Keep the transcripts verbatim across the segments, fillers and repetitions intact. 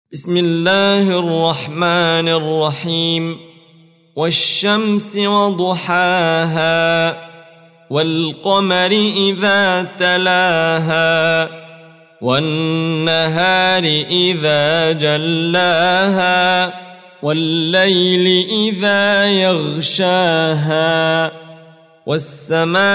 بسم الله الرحمن الرحيم. والشمس وضحاها والقمر إذا تلاها والنهار إذا جلاها والليل إذا يغشاها والسماء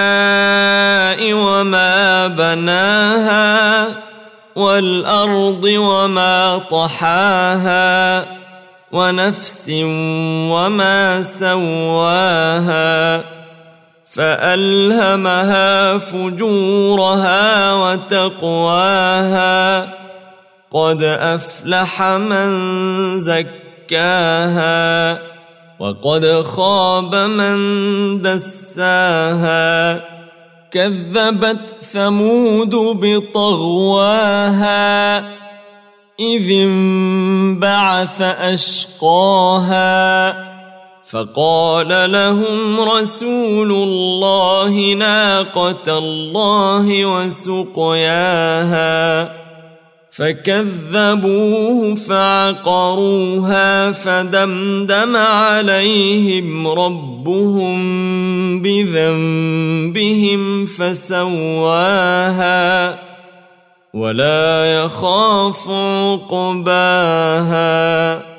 وما بناها والأرض وما طحاها ونفس وما سواها فألهمها فجورها وتقواها قد أفلح من زكاها وقد خاب من دساها كذبت ثمود بطغواها إذ انبعث أشقاها فقال لهم رسول الله ناقة الله وسقياها فكذبوه فعقروها فدمدم عليهم ربهم بذنبهم فسواها ولا يخاف عقباها.